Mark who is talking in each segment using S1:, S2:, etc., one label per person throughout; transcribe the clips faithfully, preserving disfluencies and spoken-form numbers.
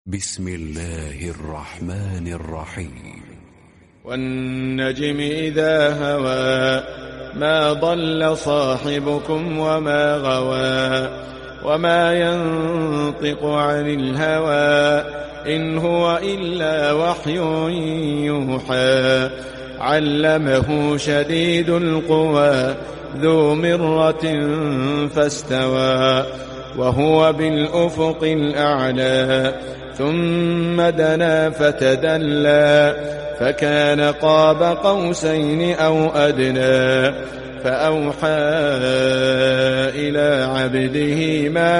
S1: بسم الله الرحمن الرحيم.
S2: والنجم إذا هوى ما ضل صاحبكم وما غوى وما ينطق عن الهوى إن هو إلا وحي يوحى علمه شديد القوى ذو مرة فاستوى وهو بالأفق الأعلى ثم دنا فتدلى فكان قاب قوسين أو أدنى فأوحى إلى عبده ما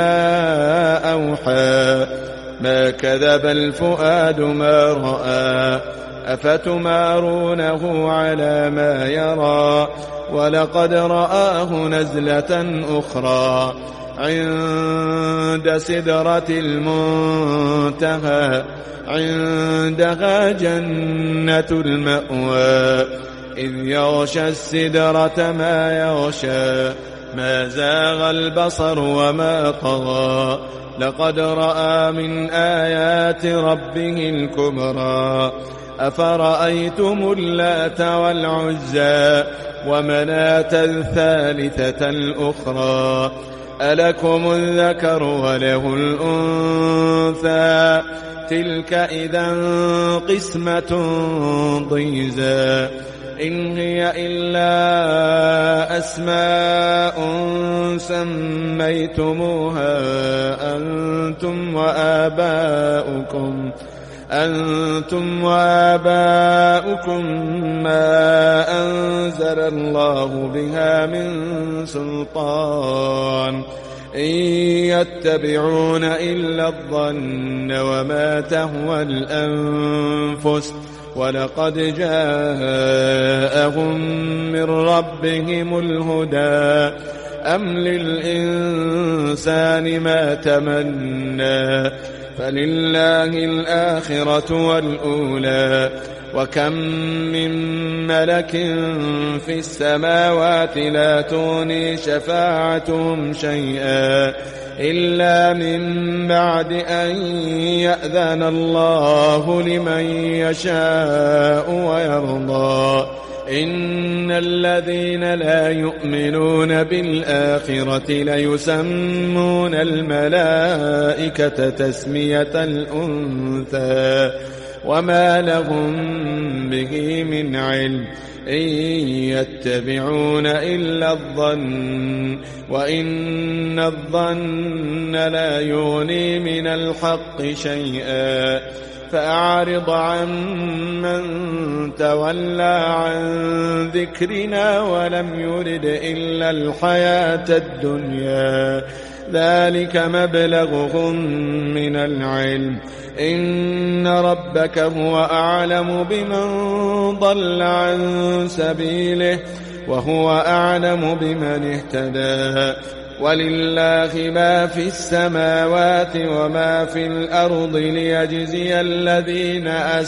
S2: أوحى ما كذب الفؤاد ما رأى أفتمارونه على ما يرى ولقد رآه نزلة أخرى عند سدرة المنتهى عندها جنة المأوى إذ يغشى السدرة ما يغشى ما زاغ البصر وما طغى لقد رأى من آيات ربه الكبرى أفرأيتم اللات والعزى ومناة الثالثة الأخرى ألكم الذكر وله الأنثى تلك إذا قسمة ضيزى إن هي إلا أسماء سميتموها أنتم وآباؤكم أنتم وآباؤكم ما أنزل الله بها من سلطان إن يتبعون إلا الظن وما تهوى الأنفس ولقد جاءهم من ربهم الهدى أم للإنسان ما تمنى فلله الآخرة والأولى وكم من ملك في السماوات لا تغني شفاعتهم شيئا إلا من بعد أن يأذن الله لمن يشاء ويرضى إن الذين لا يؤمنون بالآخرة ليسمون الملائكة تسمية الأنثى وما لهم به من علم إن يتبعون إلا الظن وإن الظن لا يغني من الحق شيئا فأعرض عن من تولى عن ذكرنا ولم يرد إلا الحياة الدنيا ذلك مبلغهم من العلم إن ربك هو أعلم بمن ضل عن سبيله وهو أعلم بمن اهتدى ولله ما في السماوات وما في الأرض ليجزي الذين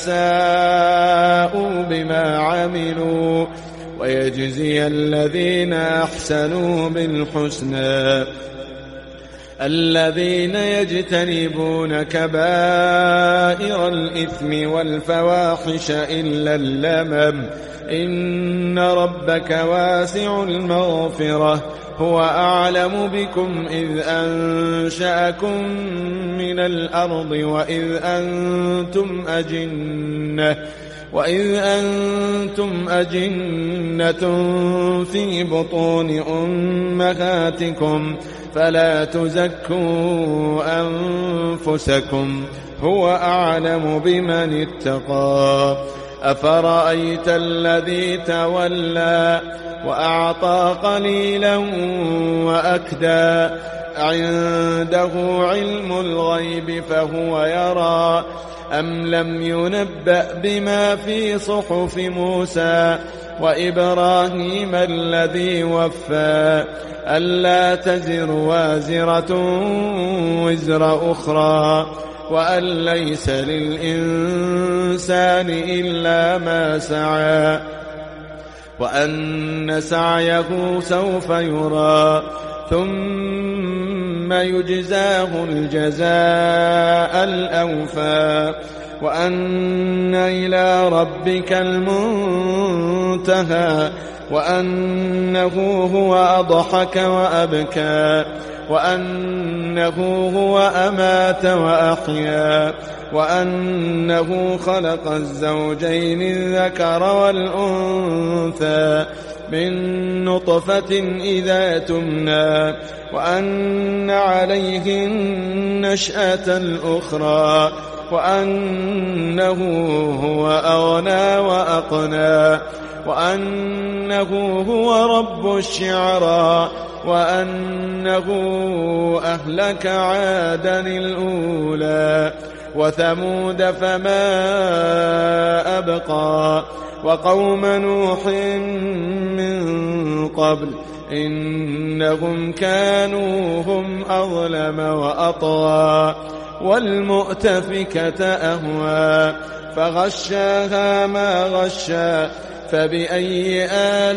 S2: أساءوا بما عملوا ويجزي الذين أحسنوا بالحسنى الذين يجتنبون كبائر الإثم والفواحش إلا اللمم إن ربك واسع المغفرة هو أعلم بكم إذ أنشأكم من الأرض وإذ أنتم أجنة وإذ أنتم أجنة في بطون أمهاتكم فلا تزكوا أنفسكم هو أعلم بمن اتقى أفرأيت الذي تولى وأعطى قليلا وأكدى عنده علم الغيب فهو يرى أم لم ينبأ بما في صحف موسى وإبراهيم الذي وفى ألا تزر وازرة وزر أخرى وأن ليس للإنسان إلا ما سعى وأن سعيه سوف يرى ثم ثم يجزاه الجزاء الأوفى وأن إلى ربك المنتهى وأنه هو أضحك وأبكى وأنه هو أمات وأحيا وأنه خلق الزوجين الذكر والأنثى من نطفة إذا تمنى وأن عليه النشأة الأخرى وأنه هو أغنى وأقنى وأنه هو رب الشعرى وأنه أهلك عادا الأولى وثمود فما أبقى وقوم نوح من قبل إنهم كانوا هم أظلم وأطغى والمؤتفكة أهوى فغشاها ما غشى فبأي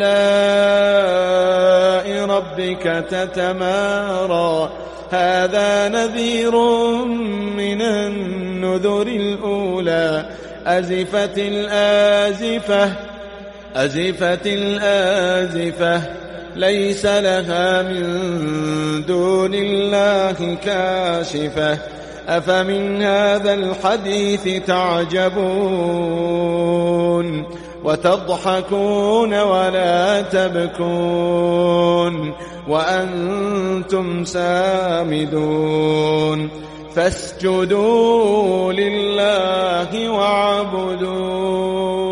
S2: آلاء ربك تتمارى هذا نذير من النذر الأولى أزفت الآزفة أزفت الآزفة ليس لها من دون الله كاشفة أفمن هذا الحديث تعجبون وتضحكون ولا تبكون وأنتم سامدون فاسجدوا لله واعبدوا